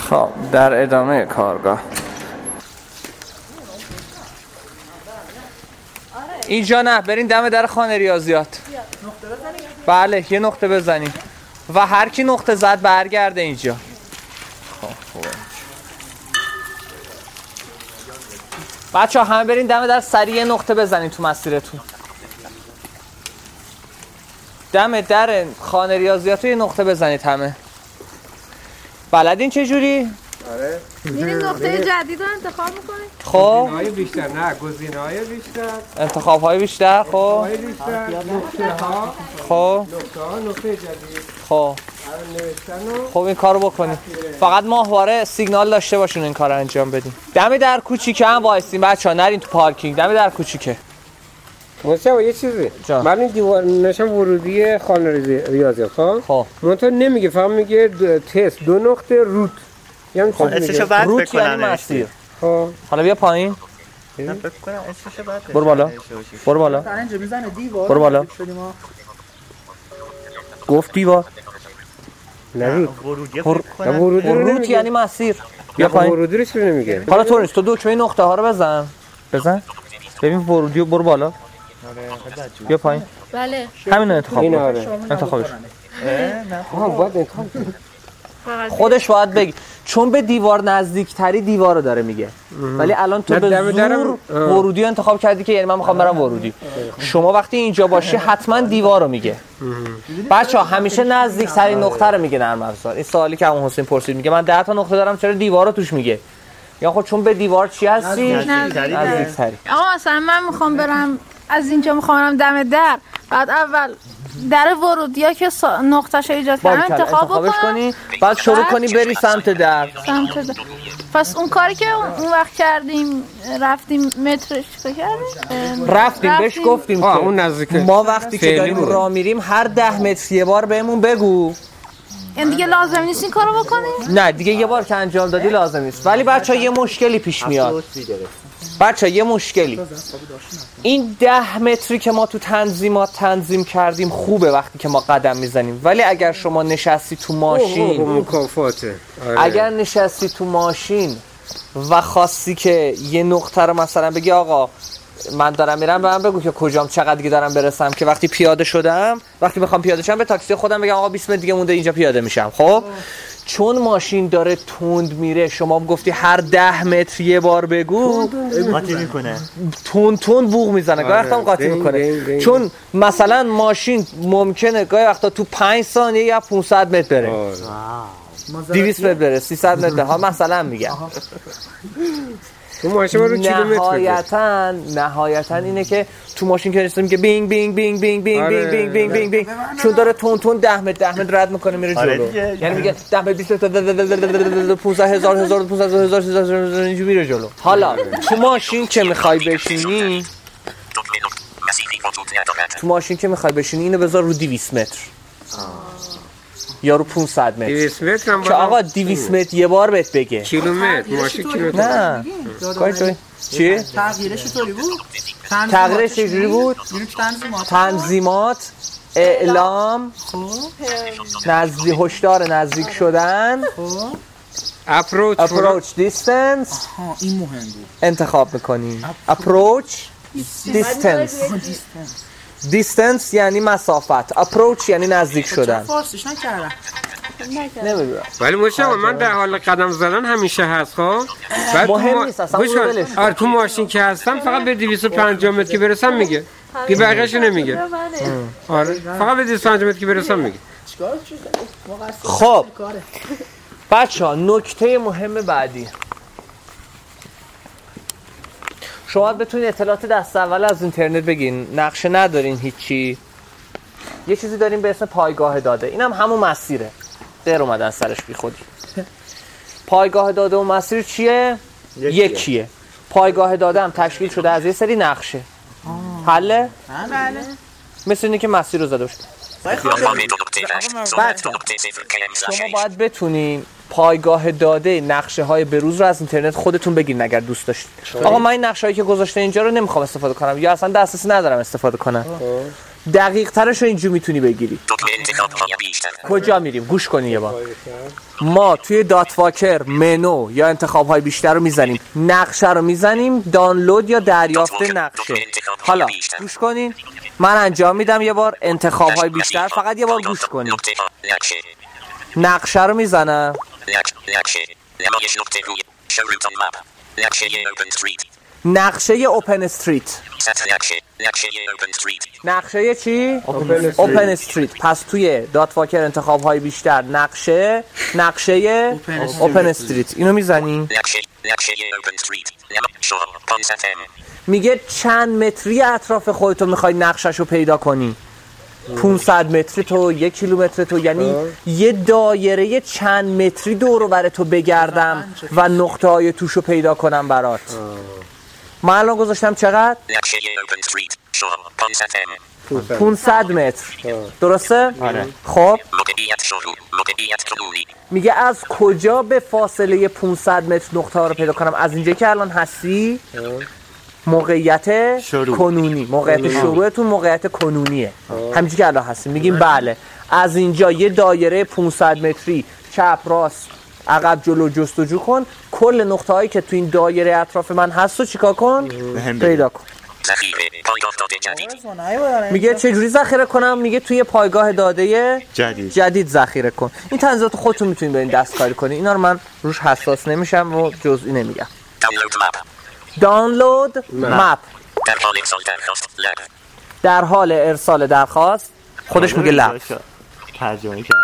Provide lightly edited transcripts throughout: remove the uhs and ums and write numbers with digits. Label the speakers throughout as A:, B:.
A: خب در ادامه کارگاه اینجا نه، برین دم در خانه ریاضیات. بله یه نقطه بزنیم و هر کی نقطه زد برگرده اینجا. خب بچه ها همه برین دم در سریع نقطه بزنین تو مسیرتون. دم در خانه ریاضیات رو یه نقطه بزنید همه. بلدین چجوری؟
B: آره
C: میریم نقطه جدید رو انتخاب میکنیم.
A: خب
B: گزینه‌های بیشتر، نه گزینه‌های بیشتر،
A: انتخاب‌های بیشتر. خب
B: های بیشتر، نقطه‌ها،
A: خب
B: نقطه جدید.
A: خب خب این کارو بکنیم. فقط ماهواره سیگنال داشته باشین این کارو انجام بدیم. دم در کوچیکه هم وایسین بچه‌ها، نرین تو پارکینگ. دم در کوچیکه.
B: مثلا یه چیزی من این دیوار نشان ورودی خانه ریاضیات
A: خب
B: منتها نمیگه، فقط میگه تست 2 نقطه روت. یعنی
D: خب اسمشو بعد
A: روت یعنی مسیر.
B: خب
A: حالا بیا پایین.
D: من فکر کنم اسمشو بعد
A: برو بالا. برو بالا.
E: اینجا میزنه دیوار.
A: برو بالا. گفت دیوار.
B: نه
D: ورودی
A: روت یعنی مسیر. بیا پایین.
B: ورودی رو چی نمیگه؟
A: حالا تو نیست، تو دکمه نقطه ها رو بزن. ببین ورودی رو برو بالا. بیا پایین.
C: بله
A: همین رو انتخاب
B: این
A: کن.
B: آره.
A: انتخابش.
B: باید انتخاب
A: خودش باید بگی، چون به دیوار نزدیکتری دیوار رو داره میگه. ولی الان تو به زور ورودی رو انتخاب کردی که یعنی من میخوام برم ورودی. شما وقتی اینجا باشی حتما دیوار رو میگه. بچه‌ها همیشه نزدیکترین نقطه رو میگه نرم افزار. این سوالی که همون حسین پرسید، میگه من 10 تا نقطه دارم چرا دیوار رو توش میگه؟ یا خب چون به دیوار چی هستی؟ نزدیکتری.
C: آقا مثلا من میخوام برم از اینجا، میخوام برم دم در، بعد اول در ورودی ها که نقطه‌اش ایجاد کردم انتخاب بکنی،
A: بعد شروع کنی بری سمت در.
C: پس اون کاری که اون وقت کردیم رفتیم مترش چیکار کردیم؟
A: رفتیم بهش گفتیم که
B: اون نزدیک
A: ما وقتی که داریم راه میریم هر 10 متر یه بار بهمون بگو.
C: این دیگه لازم نیست این کارو بکنی؟
A: نه دیگه یه بار که انجام دادی لازم نیست. ولی بچه‌ها یه مشکلی پیش میاد. یه مشکلی. این 10 متری که ما تو تنظیمات تنظیم کردیم خوبه وقتی که ما قدم میزنیم، ولی اگر شما نشستی تو ماشین
B: مکافاته.
A: اگر نشستی تو ماشین و خواستی که یه نقطه رو مثلا بگی آقا من دارم میرم، به من بگو که کجام چقدر دیگه دارم برسم، که وقتی پیاده شدم، وقتی بخوام پیاده شم به تاکسی خودم بگم آقا 20 متر دیگه مونده اینجا پیاده میشم. خب چون ماشین داره تند میره، شما گفتی هر 10 متر یه بار بگو،
D: قاطی میکنه،
A: تند بوق میزنه، گاهی وقتا قاطی میکنه. چون مثلا ماشین ممکنه گاهی وقتا تو 5 ثانیه یا 500 متر بره، 200 متر بره، 300 متر ها مثلا میگم. نهایتاً اینه که تو ماشین که نشستم میگه بینگ بینگ بینگ بینگ بینگ بینگ بینگ بینگ بینگ بینگ، چون داره تون 10 متر رد میکنه میره جلو. یعنی میگه 10 متر 20 تا 15000 اینجوری میره جلو. حالا تو ماشین که میخوای بشینی اینو بذار رو 200 متر یا رو 500 متر.
B: 200 متر هم
A: که آقا 200 متر یه بار بهت بگه.
B: کیلومتر ماشین کیلومتر.
A: نه چی؟
E: تغییرش چطوری بود؟
A: تغییرش چجوری بود؟ تنظیمات، اعلام، هشدار نزدیک شدن، approach distance.
E: این مهم بود.
A: انتخاب میکنیم approach distance یعنی مسافت، approach یعنی نزدیک شدن.
E: فارسیش نکردم.
A: نمیدونم
B: ولی مشتاق من در حال قدم زدن همیشه هست. خب
A: مهم نیست اصلا.
B: تو ماشین که هستم فقط به 250 متر که برسم میگه، که بقیه‌اش نمیگه. آره فقط به 250 متر که برسم میگه.
A: خب بچه‌ها نکته مهم بعدی، شما بتونید اطلاعات دست اول از اینترنت بگین، نقشه ندارین هیچی، یه چیزی داریم به اسم پایگاه داده، اینم همون مسیره، در اومدن سرش بی خودی. پایگاه داده و مسیر چیه؟ یکیه. پایگاه داده هم تشکیل شده از یه سری نقشه. حله؟
C: بله.
A: مثل اینه که مسیر رو زده باشید. شما باید بتونین پایگاه داده نقشه های بروز رو از اینترنت خودتون بگیرین اگر دوست داشتید. آقا من این نقشه هایی که گذاشته اینجا رو نمیخوام استفاده کنم یا اصلا دسترسی ندارم استفاده کنم. دقیق ترش رو اینجا میتونی بگیری. کجا میریم؟ گوش کنی یه بار. ما توی دات واکر منو یا انتخاب های بیشتر رو میزنیم، نقشه رو میزنیم، دانلود یا دریافت نقشه. حالا گوش کنین، من انجام میدم یه بار انتخاب های بیشتر، فقط یه بار گوش کنین. نقشه رو میزنم، نقشه اوپن استریت. نقشه چی؟ اوپن استریت. پس توی دات واکر انتخاب های بیشتر نقشه اوپن استریت اینو میزنی. میگه چند متری اطراف خودتو میخوای نقشهشو پیدا کنی. 500 متری تو، 1 کیلومتر تو، یعنی یه دایره چند متری دور و بر تو بگردم و نقطه های توشو پیدا کنم برات. من الان گذاشتم چقدر؟ 500 متر. درسته؟
D: آره.
A: خب میگه از کجا به فاصله 500 متر نقطه ها رو پیدا کنم؟ از اینجا که الان هستی موقعیت کنونی، موقعیت شروعتون موقعیت کنونیه. همینجوری که الان هستیم میگیم بله از اینجا یه دایره 500 متری چپ راست عقب جلو جستجو کن، کل نقطه هایی که تو این دایره اطراف من هست رو چیکار کن؟ پیدا کن. میگه چه جوری ذخیره کنم؟ میگه توی پایگاه داده جدید ذخیره کن. این تنظیمات خودتون میتونید برین دستکاری کنین، اینا رو من روش حساس نمیشم و جزئی نمیگم. دانلود مپ. در حال ارسال درخواست. خودش میگه لب.
D: ترجمه کردم.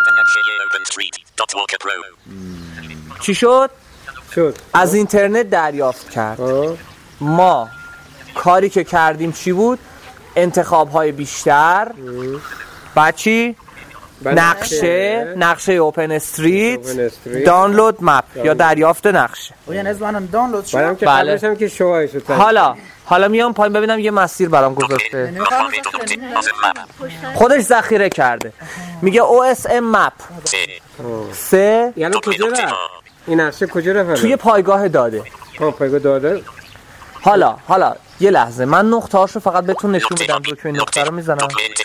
A: چی شد؟ از اینترنت دریافت کرد. ما کاری که کردیم چی بود؟ انتخاب های بیشتر. بعد چی؟ نقشه اوپن استریت، دانلود مپ یا دریافت نقشه.
E: یعنی از منم دانلود شد.
B: برام که قبلش هم که شوهای شد.
A: حالا میام پایین ببینم یه مسیر برام گذاشته. خودش ذخیره کرده. میگه OSM مپ. سه
B: یعنی کجا رفت؟ این نقشه کجا رفت؟
A: توی پایگاه داده.
B: پایگاه داده.
A: حالا یه لحظه من نقطه هاشو فقط بهتون نشون میدم. دکمه نقطه رو میزنم.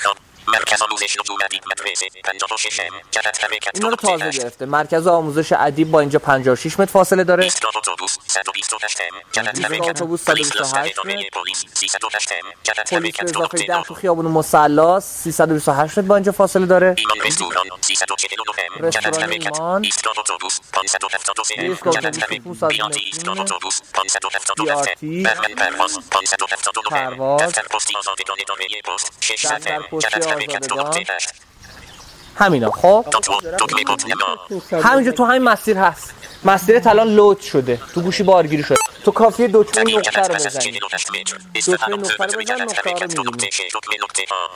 A: اینا رو تازه گرفته. مرکز آموزش ادیب با اینجا 56 متر فاصله داره. ایستگاه اتوبوس 128 متر. پلیس به اضافه 10 تو خیابون مصلا 328 متر با اینجا فاصله داره. رستوران ایمان. ایستگاه اتوبوس 500 پرواز. دفتر پستی آزادگان. همینا. خب همینجا تو همین مسیر هست. مسیر الان لود شده، تو گوشی بارگیری شده. تو کافیه دکمه نقطه رو بزنی. دکمه نقطه رو بزن، نقطه رو می‌بینی.